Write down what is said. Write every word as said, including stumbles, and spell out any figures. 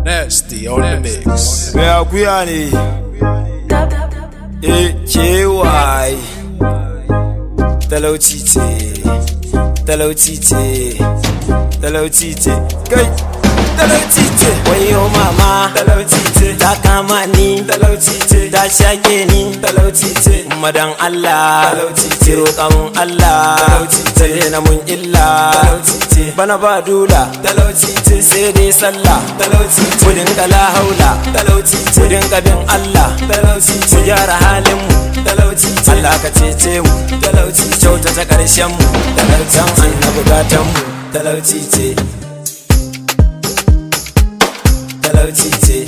Nasty on the mix. Me akuya ne A K Y talauci ce talauci ce talauci ce kai talauci ce wayo mama talauci ce ta kama ni talauci ce ta shake ni talauci ce madan Allah talauci ce roƙon Allah talauci ce na mun illa talauci ce bana ba dula talauci ce sai dai sallah talauci ce kudin kala haula talauci ce kudin kabin Allah talauci ce gyara halin mu talauci ce Allah ka cece mu talauci kyauta ta karshen mu talaucin annabi gatan mu talauci ce talauci ce